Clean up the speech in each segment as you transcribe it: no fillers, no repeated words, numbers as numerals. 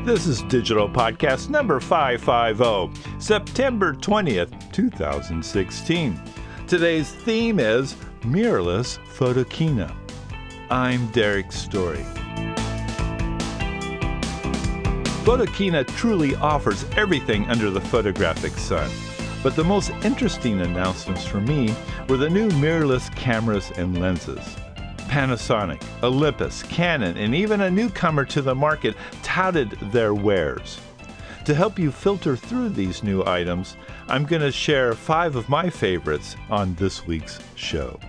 This is Digital Podcast number 550, September 20th, 2016. Today's theme is Mirrorless Photokina. I'm Derek Story. Photokina truly offers everything under the photographic sun. But the most interesting announcements for me were the new mirrorless cameras and lenses. Panasonic, Olympus, Canon, and even a newcomer to the market touted their wares. To help you filter through these new items, I'm going to share 5 of my favorites on this week's show.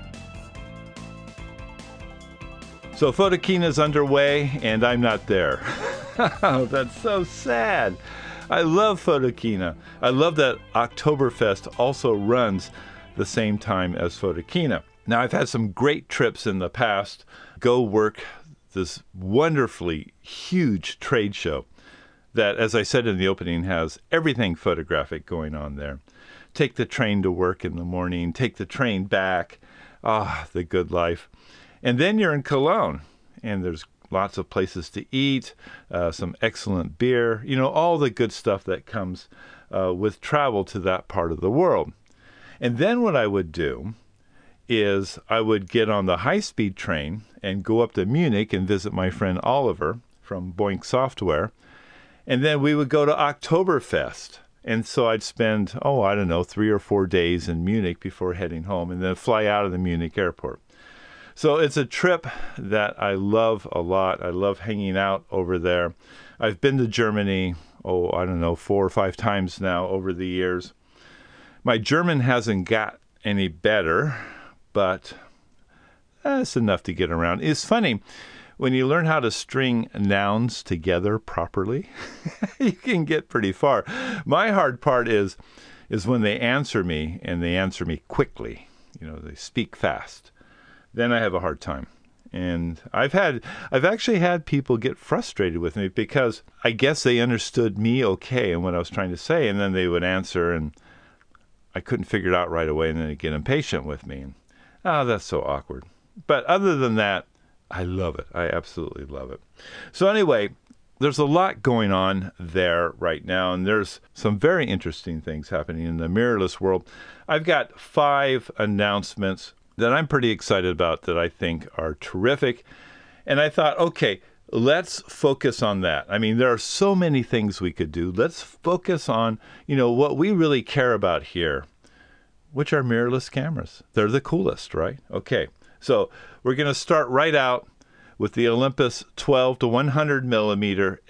So Photokina's underway, and I'm not there. Oh, that's so sad. I love Photokina. I love that Oktoberfest also runs the same time as Photokina. Now, I've had some great trips in the past. Go work this wonderfully huge trade show that, as I said in the opening, has everything photographic going on there. Take the train to work in the morning, take the train back. Ah, the good life. And then you're in Cologne, and there's lots of places to eat, some excellent beer, all the good stuff that comes with travel to that part of the world. And then what I would do is I would get on the high-speed train and go up to Munich and visit my friend Oliver from Boink Software. And then we would go to Oktoberfest. And so I'd spend, 3 or 4 days in Munich before heading home and then fly out of the Munich airport. So it's a trip that I love a lot. I love hanging out over there. I've been to Germany, 4 or 5 times now over the years. My German hasn't got any better, but it's enough to get around. It's funny, when you learn how to string nouns together properly, you can get pretty far. My hard part is when they answer me, and they answer me quickly. They speak fast. Then I have a hard time. And I've actually had people get frustrated with me because I guess they understood me okay and what I was trying to say, and then they would answer, and I couldn't figure it out right away, and then they'd get impatient with me. That's so awkward. But other than that, I love it. I absolutely love it. So anyway, there's a lot going on there right now, and there's some very interesting things happening in the mirrorless world. I've got 5 announcements that I'm pretty excited about that I think are terrific. And I thought, okay, let's focus on that. I mean, there are so many things we could do. Let's focus on, what we really care about here, which are mirrorless cameras. They're the coolest, right? Okay, so we're going to start right out with the Olympus 12 to 100 millimeter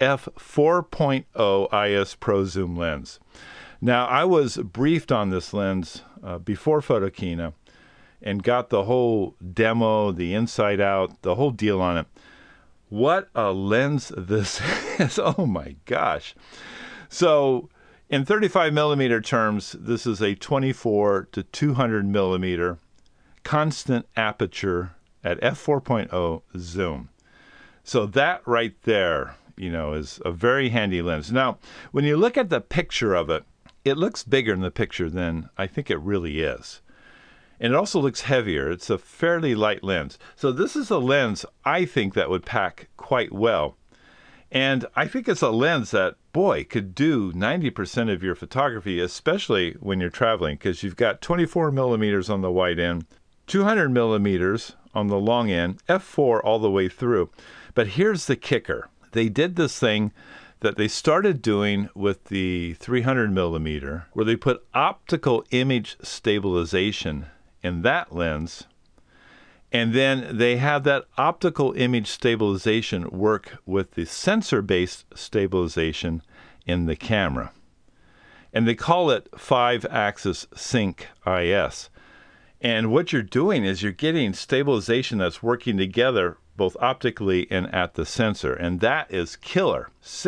f4.0 IS Pro Zoom lens. Now, I was briefed on this lens before Photokina and got the whole demo, the inside out, the whole deal on it. What a lens this is. Oh my gosh. So in 35 millimeter terms, this is a 24 to 200 millimeter constant aperture at f4.0 zoom. So that right there, is a very handy lens. Now, when you look at the picture of it, it looks bigger in the picture than I think it really is. And it also looks heavier. It's a fairly light lens. So this is a lens I think that would pack quite well. And I think it's a lens that, could do 90% of your photography, especially when you're traveling, because you've got 24 millimeters on the wide end, 200 millimeters on the long end, f4 all the way through. But here's the kicker. They did this thing that they started doing with the 300 millimeter, where they put optical image stabilization in that lens, and then they have that optical image stabilization work with the sensor-based stabilization in the camera. And they call it 5-axis sync IS. And what you're doing is you're getting stabilization that's working together both optically and at the sensor, and that is killer.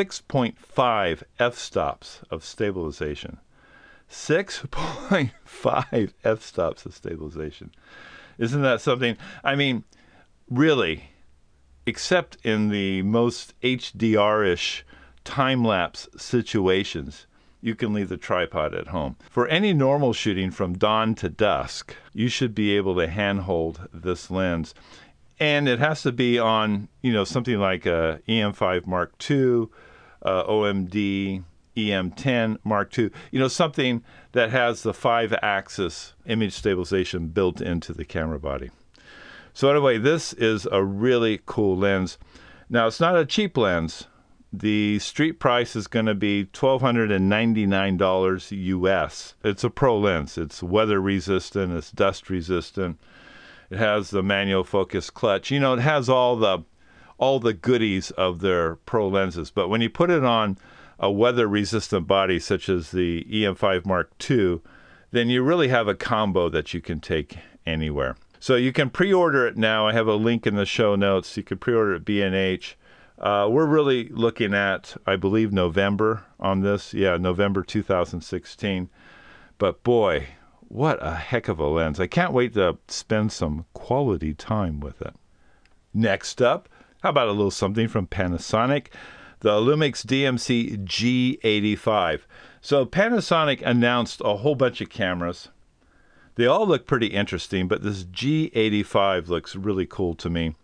6.5 f-stops of stabilization. 6.5 f-stops of stabilization. Isn't that something? I mean, really, except in the most HDR-ish time-lapse situations, you can leave the tripod at home. For any normal shooting from dawn to dusk, you should be able to handhold this lens. And it has to be on, something like a EM5 Mark II, OMD EM10 Mark II, something that has the 5-axis image stabilization built into the camera body. So anyway, this is a really cool lens. Now, it's not a cheap lens. The street price is going to be $1,299 US. It's a pro lens. It's weather resistant. It's dust resistant. It has the manual focus clutch. It has all the goodies of their pro lenses. But when you put it on a weather resistant body such as the EM5 Mark II, then you really have a combo that you can take anywhere. So you can pre-order it now. I have a link in the show notes. You can pre-order at B&H. We're really looking at, I believe, November on this. Yeah, November 2016. But boy, what a heck of a lens. I can't wait to spend some quality time with it. Next up, how about a little something from Panasonic? The Lumix DMC G85. So Panasonic announced a whole bunch of cameras. They all look pretty interesting, but this G85 looks really cool to me.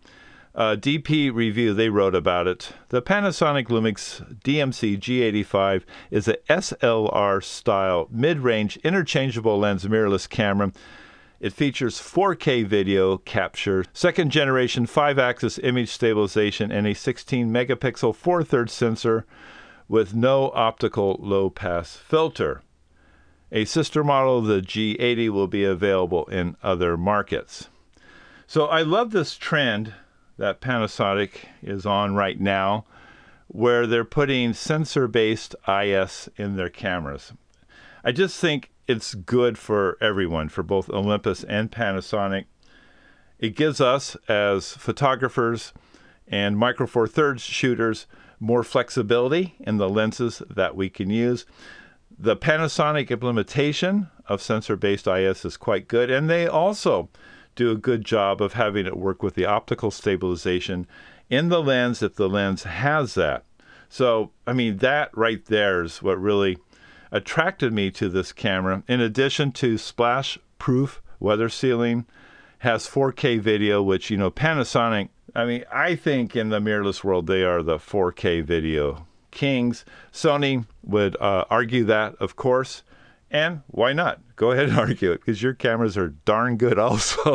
DP Review, they wrote about it. The Panasonic Lumix DMC G85 is a SLR-style mid-range interchangeable lens mirrorless camera. It features 4K video capture, second-generation 5-axis image stabilization, and a 16-megapixel 4/3 sensor with no optical low-pass filter. A sister model of the G80 will be available in other markets. So I love this trend that Panasonic is on right now, where they're putting sensor-based IS in their cameras. I just think it's good for everyone, for both Olympus and Panasonic. It gives us, as photographers and Micro Four Thirds shooters, more flexibility in the lenses that we can use. The Panasonic implementation of sensor-based IS is quite good, and they also do a good job of having it work with the optical stabilization in the lens if the lens has that. So, that right there is what really attracted me to this camera. In addition to splash-proof weather sealing, has 4K video, which, Panasonic, I think in the mirrorless world, they are the 4K video kings. Sony would argue that, of course. And why not? Go ahead and argue it, because your cameras are darn good also.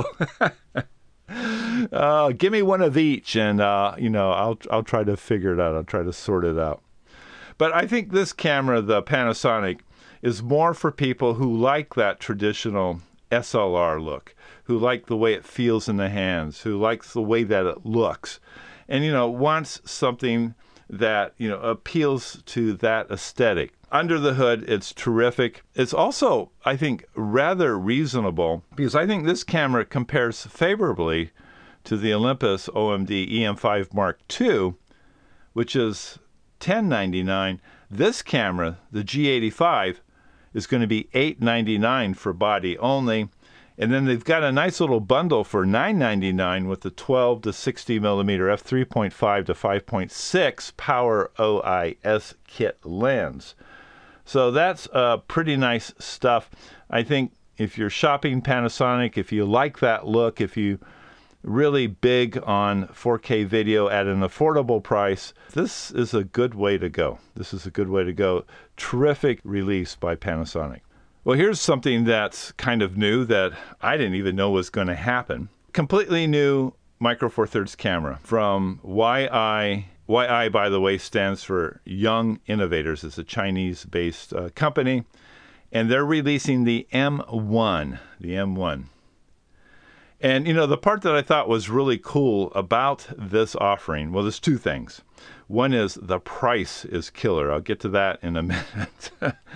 Give me one of each, and I'll try to figure it out. I'll try to sort it out. But I think this camera, the Panasonic, is more for people who like that traditional SLR look, who like the way it feels in the hands, who likes the way that it looks, and wants something that appeals to that aesthetic. Under the hood, it's terrific. It's also, I think, rather reasonable, because I think this camera compares favorably to the Olympus OMD EM5 Mark II, which is $1,099. This camera, the G85, is going to be $899 for body only. And then they've got a nice little bundle for $999 with the 12 to 60 millimeter f3.5 to 5.6 Power OIS kit lens. So that's pretty nice stuff. I think if you're shopping Panasonic, if you like that look, if you really big on 4K video at an affordable price, this is a good way to go. This is a good way to go. Terrific release by Panasonic. Well, here's something that's kind of new that I didn't even know was going to happen. Completely new Micro Four Thirds camera from YI. YI, by the way, stands for Young Innovators. It's a Chinese-based company, and they're releasing the M1. The M1. And, the part that I thought was really cool about this offering, well, there's two things. One is the price is killer. I'll get to that in a minute.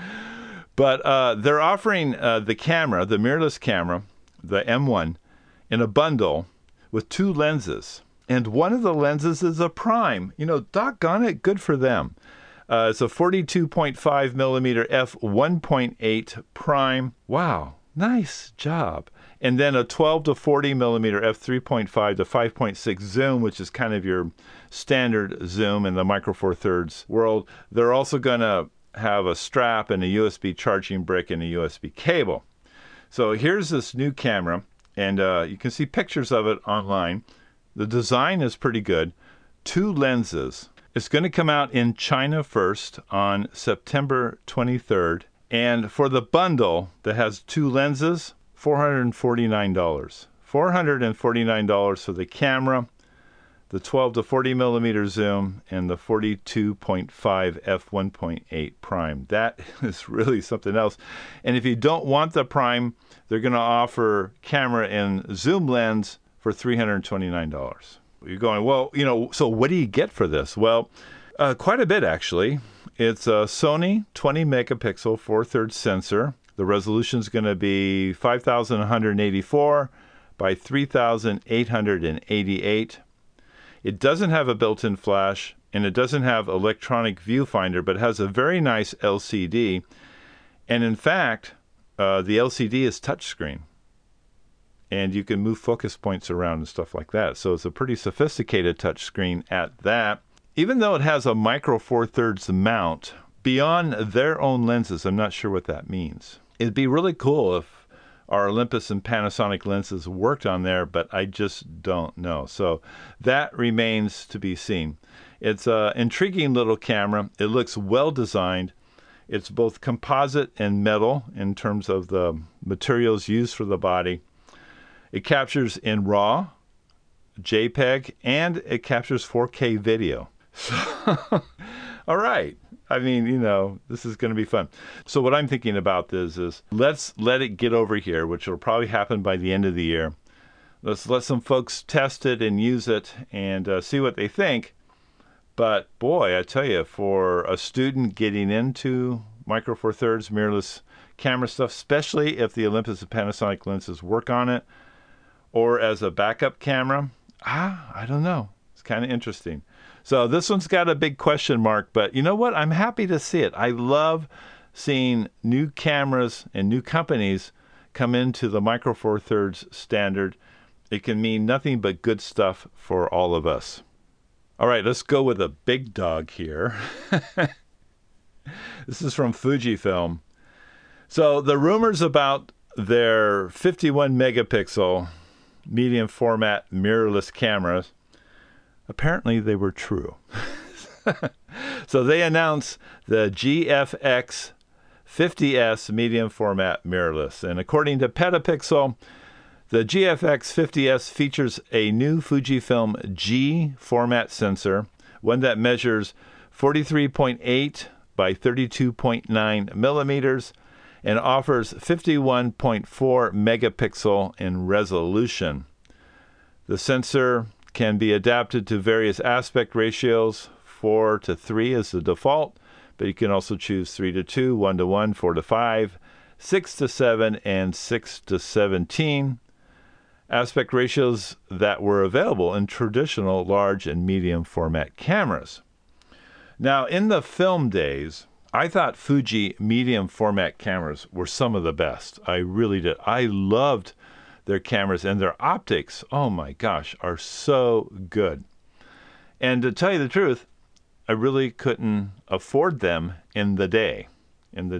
But they're offering the camera, the mirrorless camera, the M1, in a bundle with two lenses. And one of the lenses is a prime. Doggone it, good for them. It's a 42.5 millimeter f1.8 prime. Wow, nice job. And then a 12 to 40 millimeter f3.5 to 5.6 zoom, which is kind of your standard zoom in the Micro Four Thirds world. They're also going to have a strap and a USB charging brick and a USB cable. So here's this new camera, and you can see pictures of it online. The design is pretty good. Two lenses. It's going to come out in China first on September 23rd. And for the bundle that has 2 lenses, $449. $449 for the camera, the 12 to 40 millimeter zoom, and the 42.5 f1.8 prime. That is really something else. And if you don't want the prime, they're going to offer camera and zoom lens for $329. You're going, well, so what do you get for this? Well, quite a bit, actually. It's a Sony 20 megapixel 4/3 sensor. The resolution is going to be 5,184 by 3,888. It doesn't have a built-in flash, and it doesn't have electronic viewfinder, but it has a very nice LCD. And in fact, the LCD is touchscreen. And you can move focus points around and stuff like that. So it's a pretty sophisticated touchscreen at that. Even though it has a micro 4/3 mount, beyond their own lenses, I'm not sure what that means. It'd be really cool if our Olympus and Panasonic lenses worked on there, but I just don't know. So that remains to be seen. It's an intriguing little camera. It looks well designed. It's both composite and metal in terms of the materials used for the body. It captures in RAW, JPEG, and it captures 4K video. So, all right. I mean, this is going to be fun. So what I'm thinking about this is let's let it get over here, which will probably happen by the end of the year. Let's let some folks test it and use it and see what they think. But boy, I tell you, for a student getting into Micro Four Thirds mirrorless camera stuff, especially if the Olympus and Panasonic lenses work on it, or as a backup camera, I don't know. It's kind of interesting. So this one's got a big question mark, but you know what? I'm happy to see it. I love seeing new cameras and new companies come into the Micro Four Thirds standard. It can mean nothing but good stuff for all of us. All right, let's go with a big dog here. This is from Fujifilm. So the rumors about their 51 megapixel medium format mirrorless cameras, apparently they were true. So they announced the GFX 50S medium format mirrorless. And according to Petapixel, the GFX 50S features a new Fujifilm G format sensor, one that measures 43.8 by 32.9 millimeters and offers 51.4 megapixel in resolution. The sensor can be adapted to various aspect ratios. 4:3 is the default, but you can also choose 3:2, 1:1, 4:5, 6:7, and 6:17. Aspect ratios that were available in traditional large and medium format cameras. Now, in the film days, I thought Fuji medium format cameras were some of the best. I really did. I loved their cameras, and their optics, oh my gosh, are so good. And to tell you the truth, I really couldn't afford them in the day. And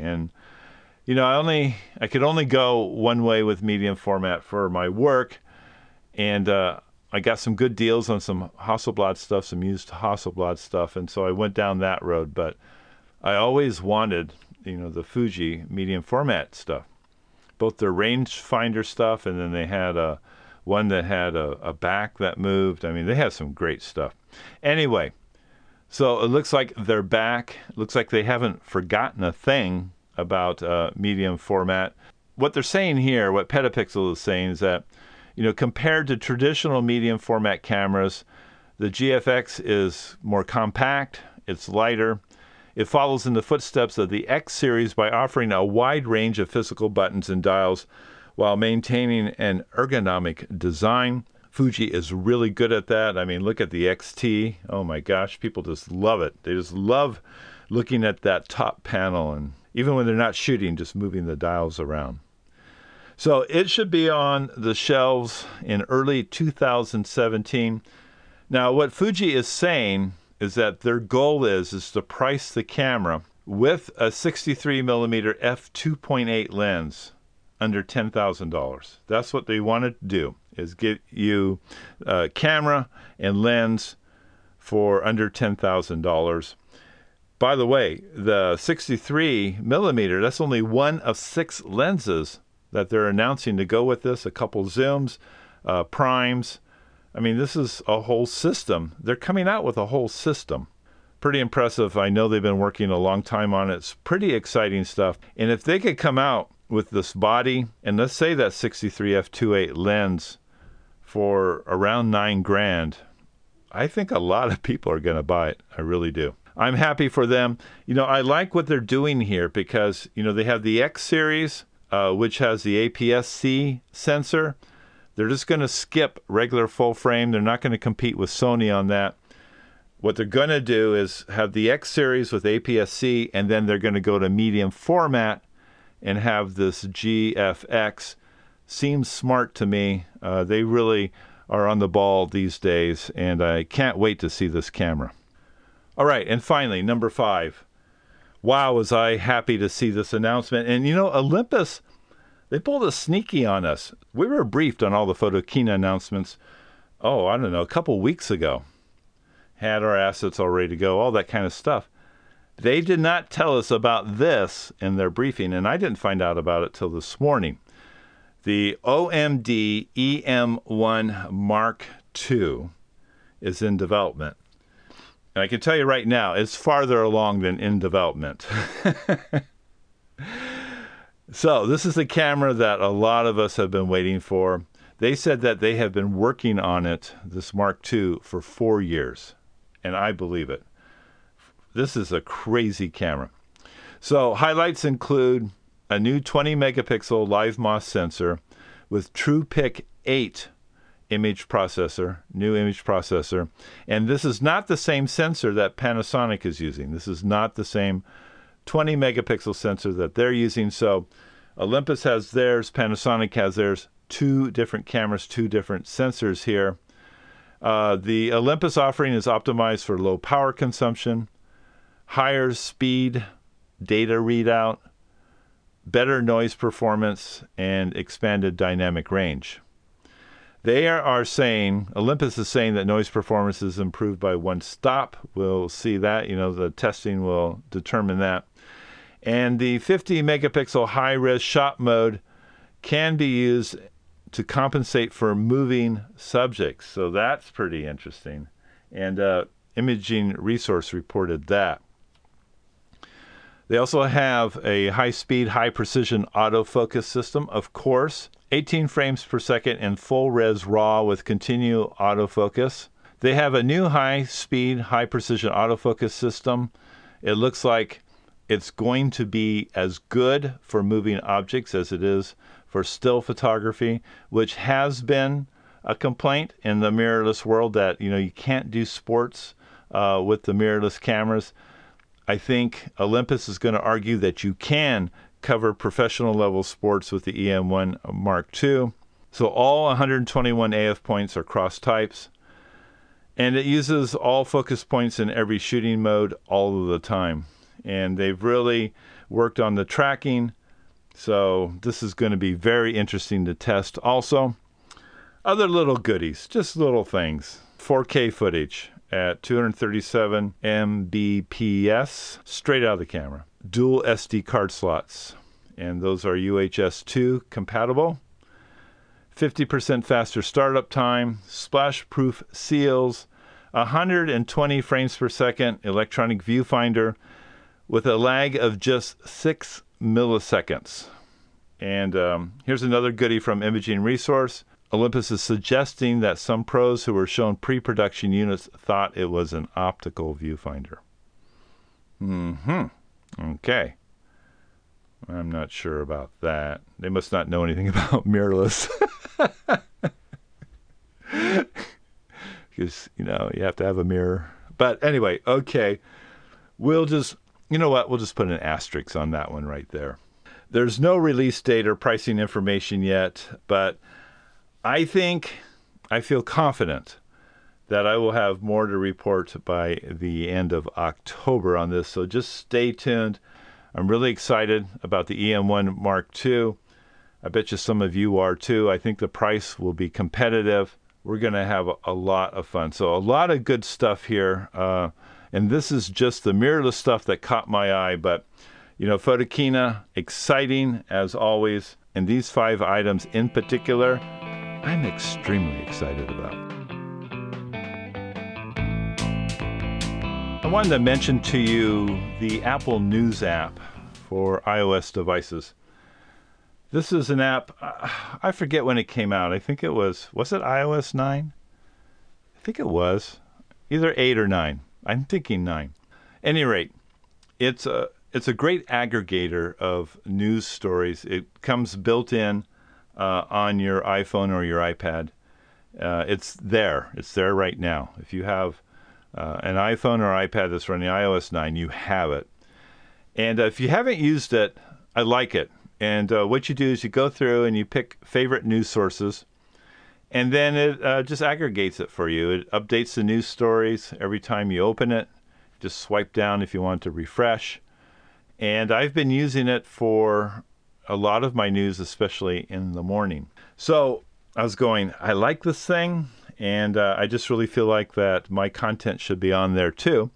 I could only go one way with medium format for my work, and I got some good deals on some Hasselblad stuff, some used Hasselblad stuff, and so I went down that road. But I always wanted, the Fuji medium format stuff, both their rangefinder stuff, and then they had one that had a back that moved. I mean, they had some great stuff. Anyway, so it looks like they're back. It looks like they haven't forgotten a thing about medium format. What they're saying here, what Petapixel is saying, is that, compared to traditional medium format cameras, the GFX is more compact, it's lighter. It follows in the footsteps of the X series by offering a wide range of physical buttons and dials while maintaining an ergonomic design. Fuji is really good at that. I mean, look at the XT. Oh my gosh, people just love it. They just love looking at that top panel, and even when they're not shooting, just moving the dials around. So it should be on the shelves in early 2017. Now, what Fuji is saying is that their goal is to price the camera with a 63 millimeter f2.8 lens under $10,000. That's what they want to do, is get you camera and lens for under $10,000. By the way, the 63 millimeter, that's only one of 6 lenses that they're announcing to go with this. A couple zooms, primes. I mean, this is a whole system. They're coming out with a whole system. Pretty impressive. I know they've been working a long time on it. It's pretty exciting stuff. And if they could come out with this body, and let's say that 63 f2.8 lens for around $9,000, I think a lot of people are going to buy it. I really do. I'm happy for them. I like what they're doing here because, they have the X series, which has the APS-C sensor. They're just going to skip regular full frame. They're not going to compete with Sony on that. What they're going to do is have the X series with APS-C, and then they're going to go to medium format and have this GFX. Seems smart to me. They really are on the ball these days, and I can't wait to see this camera. All right, and finally, number 5. Wow, was I happy to see this announcement. And Olympus, they pulled a sneaky on us. We were briefed on all the Photokina announcements, a couple weeks ago. Had our assets all ready to go, all that kind of stuff. They did not tell us about this in their briefing, and I didn't find out about it till this morning. The OMD EM1 Mark II is in development. And I can tell you right now, it's farther along than in development. So this is a camera that a lot of us have been waiting for. They said that they have been working on it, this Mark II, for 4 years. And I believe it. This is a crazy camera. So highlights include a new 20 megapixel live MOS sensor with TruePic 8 image processor, new image processor. And this is not the same sensor that Panasonic is using. This is not the same 20 megapixel sensor that they're using. So Olympus has theirs, Panasonic has theirs, 2 different cameras, 2 different sensors here. The Olympus offering is optimized for low power consumption, higher speed data readout, better noise performance, and expanded dynamic range. They are saying, Olympus is saying that noise performance is improved by 1 stop. We'll see that, the testing will determine that. And the 50 megapixel high-res shot mode can be used to compensate for moving subjects. So that's pretty interesting. And Imaging Resource reported that. They also have a high-speed, high-precision autofocus system, of course, 18 frames per second in full-res RAW with continual autofocus. They have a new high-speed, high-precision autofocus system. It looks like it's going to be as good for moving objects as it is for still photography, which has been a complaint in the mirrorless world that, you can't do sports with the mirrorless cameras. I think Olympus is going to argue that you can cover professional level sports with the EM1 Mark II. So all 121 AF points are cross types, and it uses all focus points in every shooting mode all of the time. And they've really worked on the tracking, so this is going to be very interesting to test. Also, other little goodies, just little things. 4K footage at 237 Mbps straight out of the camera. Dual SD card slots, and those are UHS 2 compatible. 50% faster startup time, splash-proof seals, 120 frames per second electronic viewfinder with a lag of just 6 milliseconds. And here's another goodie from Imaging Resource. Olympus is suggesting that some pros who were shown pre-production units thought it was an optical viewfinder. Okay. I'm not sure about that. They must not know anything about mirrorless. Because, you have to have a mirror. But anyway, okay. We'll just put an asterisk on that one right there. There's no release date or pricing information yet, but I feel confident that I will have more to report by the end of October on this. So just stay tuned. I'm really excited about the EM1 Mark II. I bet you some of you are too. I think the price will be competitive. we're going to have a lot of fun. So a lot of good stuff here. And this is just the mirrorless stuff that caught my eye. But, Photokina, exciting as always. And these 5 items in particular, I'm extremely excited about. I wanted to mention to you the Apple News app for iOS devices. This is an app, I forget when it came out. I think it was it iOS 9? I think it was. Either 8 or 9. I'm thinking 9. Any rate, it's a great aggregator of news stories. It comes built in on your iPhone or your iPad. It's there. It's there right now. If you have an iPhone or iPad that's running iOS 9, you have it. And if you haven't used it, I like it. And what you do is you go through and you pick favorite news sources, and then it just aggregates it for you. It updates the news stories every time you open it. Just swipe down if you want to refresh. And I've been using it for a lot of my news, especially in the morning. So I was going, I like this thing, and I just really feel like that my content should be on there too.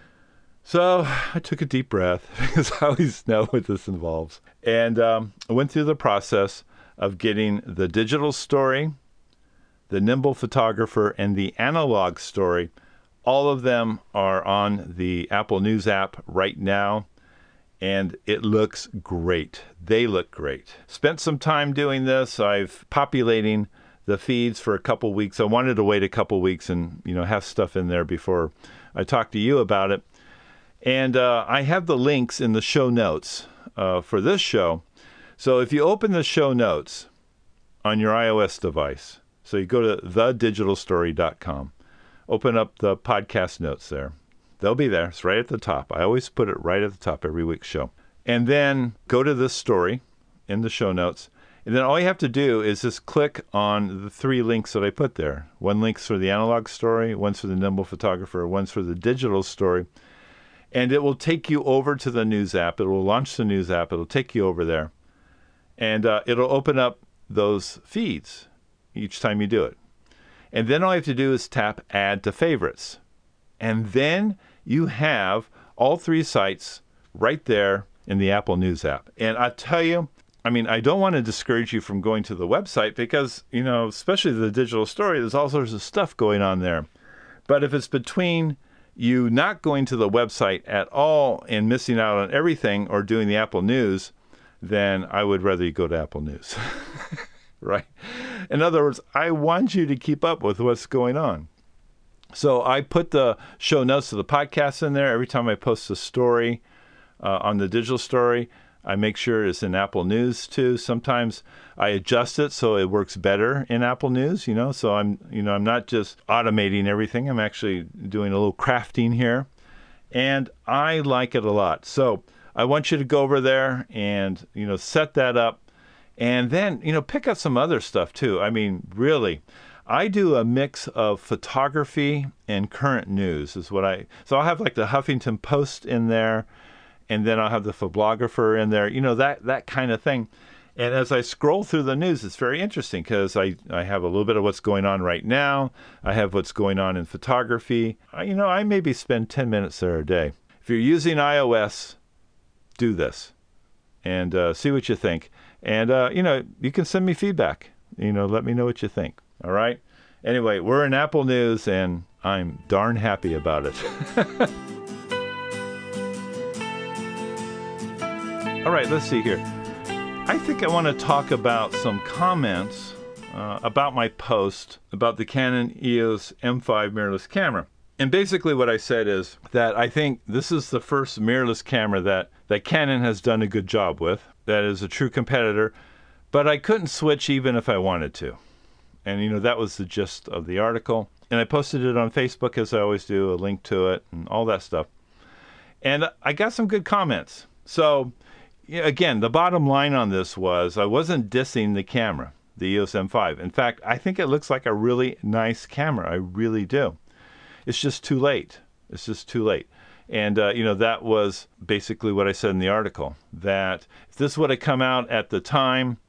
So I took a deep breath because I always know what this involves. And I went through the process of getting the digital story, the Nimble Photographer, and the analog story. All of them are on the Apple News app right now, and it looks great. They look great. Spent some time doing this. I've populating the feeds for a couple weeks. I wanted to wait a couple weeks and have stuff in there before I talk to you about it. And I have the links in the show notes for this show. So if you open the show notes on your iOS device, so you go to thedigitalstory.com, open up the podcast notes there. They'll be there. It's right at the top. I always put it right at the top every week's show. And then go to this story in the show notes. And then all you have to do is just click on the 3 links that I put there. One link's for the analog story, one's for the Nimble Photographer, one's for the digital story. And it will take you over to the news app. It will launch the news app. It'll take you over there. And it'll open up those feeds each time you do it. And then all you have to do is tap Add to Favorites. And then you have all 3 sites right there in the Apple News app. And I tell you, I don't want to discourage you from going to the website because, especially the digital story, there's all sorts of stuff going on there. But if it's between you not going to the website at all and missing out on everything or doing the Apple News, then I would rather you go to Apple News. Right? In other words, I want you to keep up with what's going on. So I put the show notes of the podcast in there. Every time I post a story on the digital story, I make sure it's in Apple News too. Sometimes I adjust it so it works better in Apple News, so I'm not just automating everything. I'm actually doing a little crafting here, and I like it a lot. So I want you to go over there and, set that up, and then, pick up some other stuff too. Really, I do a mix of photography and current news so I'll have like the Huffington Post in there, and then I'll have the Photographer in there, that kind of thing. And as I scroll through the news, it's very interesting because I have a little bit of what's going on right now. I have what's going on in photography. I maybe spend 10 minutes there a day. If you're using iOS, do this and see what you think. And, you can send me feedback. Let me know what you think. All right? Anyway, we're in Apple News, and I'm darn happy about it. All right, let's see here. I think I want to talk about some comments about my post about the Canon EOS M5 mirrorless camera. And basically what I said is that I think this is the first mirrorless camera that Canon has done a good job with, that is a true competitor, but I couldn't switch even if I wanted to. And, that was the gist of the article. And I posted it on Facebook, as I always do, a link to it and all that stuff. And I got some good comments. So, again, the bottom line on this was I wasn't dissing the camera, the EOS M5. In fact, I think it looks like a really nice camera. I really do. It's just too late. It's just too late. And, that was basically what I said in the article, that if this would have come out at the time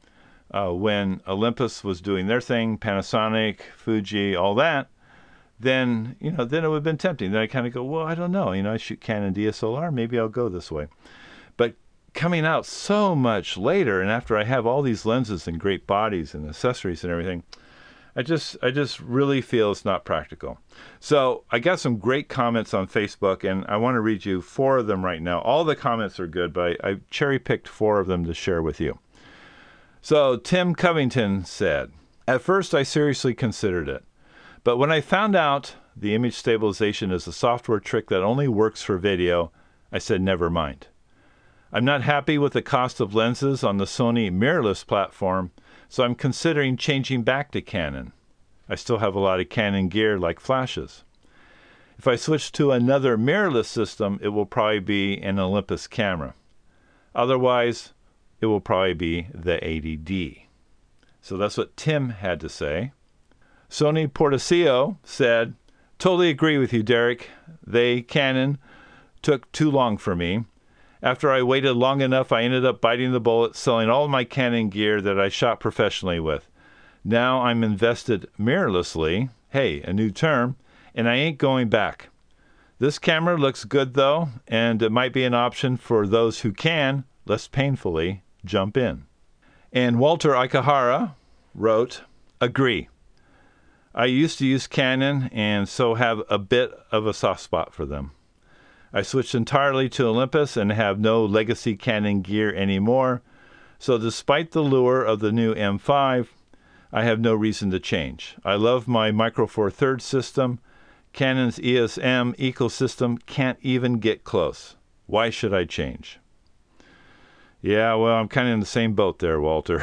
when Olympus was doing their thing, Panasonic, Fuji, all that, then, then it would have been tempting. Then I kind of go, well, I don't know. I shoot Canon DSLR. Maybe I'll go this way. But coming out so much later, and after I have all these lenses and great bodies and accessories and everything, I just really feel it's not practical. So I got some great comments on Facebook, and I want to read you 4 of them right now. All the comments are good, but I cherry-picked 4 of them to share with you. So Tim Covington said, "At first I seriously considered it, but when I found out the image stabilization is a software trick that only works for video, I said never mind. I'm not happy with the cost of lenses on the Sony mirrorless platform, so I'm considering changing back to Canon. I still have a lot of Canon gear like flashes. If I switch to another mirrorless system, it will probably be an Olympus camera. Otherwise, it will probably be the 80D." So that's what Tim had to say. Sony Portacio said, "Totally agree with you, Derek. Canon, took too long for me. After I waited long enough, I ended up biting the bullet, selling all my Canon gear that I shot professionally with. Now I'm invested mirrorlessly, hey, a new term, and I ain't going back. This camera looks good, though, and it might be an option for those who can, less painfully, jump in." And Walter Ikahara wrote, "Agree. I used to use Canon and so have a bit of a soft spot for them. I switched entirely to Olympus and have no legacy Canon gear anymore, so despite the lure of the new M5, I have no reason to change. I love my Micro Four Thirds system. Canon's EOS-M ecosystem can't even get close. Why should I change?" Yeah, well, I'm kind of in the same boat there, Walter.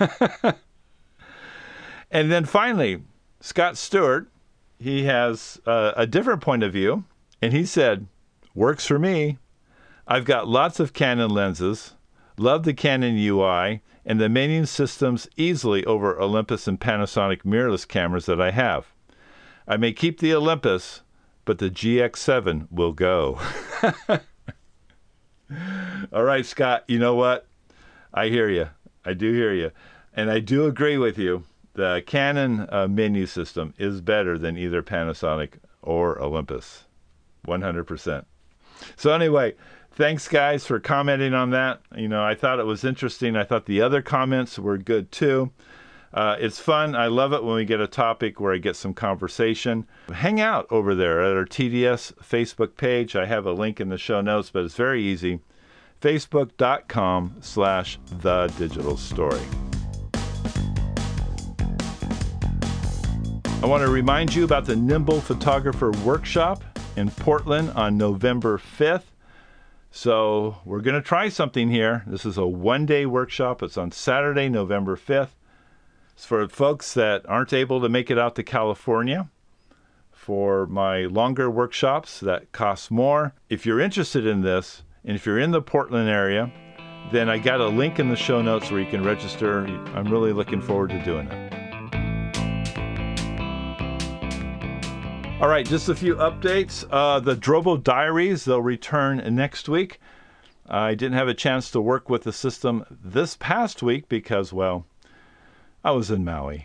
And then finally, Scott Stewart, he has a different point of view, and he said, "Works for me. I've got lots of Canon lenses, love the Canon UI, and the menu systems easily over Olympus and Panasonic mirrorless cameras that I have. I may keep the Olympus, but the GX7 will go." All right, Scott, you know what? I hear you. I do hear you. And I do agree with you. The Canon menu system is better than either Panasonic or Olympus. 100%. So anyway, thanks, guys, for commenting on that. I thought it was interesting. I thought the other comments were good, too. It's fun. I love it when we get a topic where I get some conversation. Hang out over there at our TDS Facebook page. I have a link in the show notes, but it's very easy. Facebook.com/thedigitalstory. I want to remind you about the Nimble Photographer Workshop in Portland on November 5th. So we're going to try something here. This is a one-day workshop. It's on Saturday, November 5th. It's for folks that aren't able to make it out to California for my longer workshops that cost more. If you're interested in this, and if you're in the Portland area, then I got a link in the show notes where you can register. I'm really looking forward to doing it. All right, just a few updates. The Drobo Diaries, they'll return next week. I didn't have a chance to work with the system this past week because, well, I was in Maui.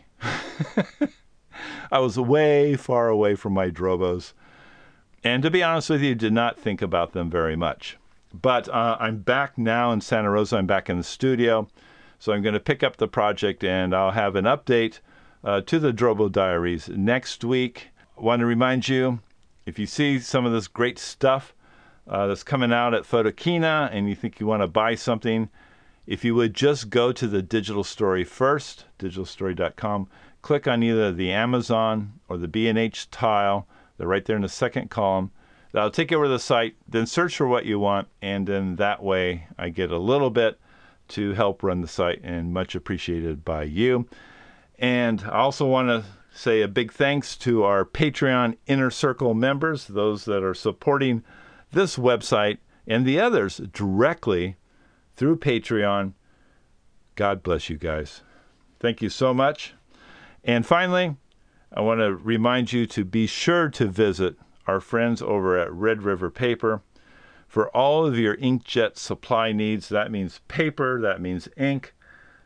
I was way far away from my Drobos. And to be honest with you, did not think about them very much. But I'm back now in Santa Rosa. I'm back in the studio. So I'm going to pick up the project, and I'll have an update to the Drobo Diaries next week. I want to remind you, if you see some of this great stuff that's coming out at Photokina and you think you want to buy something, if you would just go to the Digital Story first, digitalstory.com, click on either the Amazon or the B&H tile. They're right there in the second column. That'll take you over to the site, then search for what you want, and then that way I get a little bit to help run the site, and much appreciated by you. And I also want to say a big thanks to our Patreon Inner Circle members, those that are supporting this website and the others directly through Patreon. God bless you guys. Thank you so much. And finally, I want to remind you to be sure to visit our friends over at Red River Paper for all of your inkjet supply needs. That means paper, that means ink,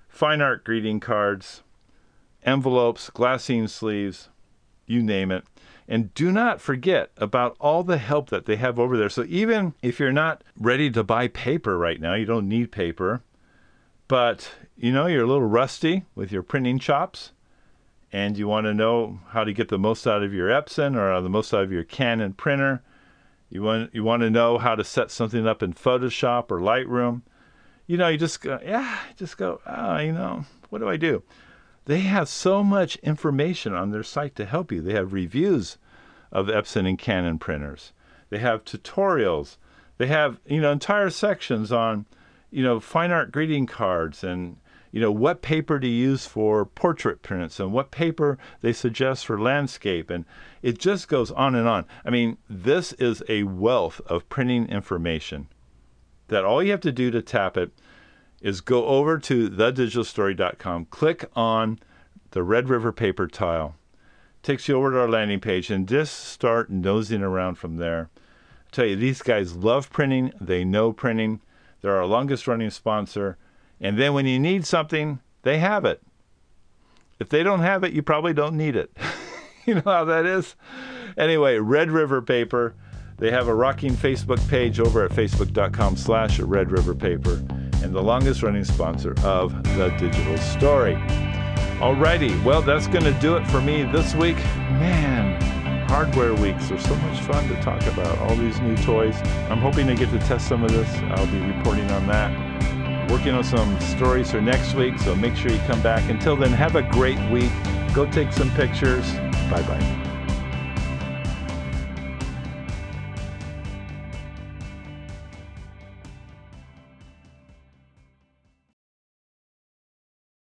fine art greeting cards, envelopes, glassine sleeves, you name it. And do not forget about all the help that they have over there. So even if you're not ready to buy paper right now, you don't need paper, but you're a little rusty with your printing chops, and you want to know how to get the most out of your Epson or the most out of your Canon printer. You want to know how to set something up in Photoshop or Lightroom. You just go, what do I do? They have so much information on their site to help you. They have reviews of Epson and Canon printers. They have tutorials. They have, entire sections on, fine art greeting cards and, what paper to use for portrait prints and what paper they suggest for landscape. And it just goes on and on. I mean, this is a wealth of printing information that all you have to do to tap it is go over to thedigitalstory.com, click on the Red River paper tile, takes you over to our landing page, and just start nosing around from there. I tell you, these guys love printing. They know printing. They're our longest running sponsor. And then when you need something, they have it. If they don't have it, you probably don't need it. You know how that is? Anyway, Red River Paper. They have a rocking Facebook page over at facebook.com/Red River Paper, and the longest running sponsor of The Digital Story. Alrighty, well, that's going to do it for me this week. Man, hardware weeks are so much fun to talk about, all these new toys. I'm hoping to get to test some of this. I'll be reporting on that. Working on some stories for next week, so make sure you come back. Until then, have a great week. Go take some pictures. Bye-bye.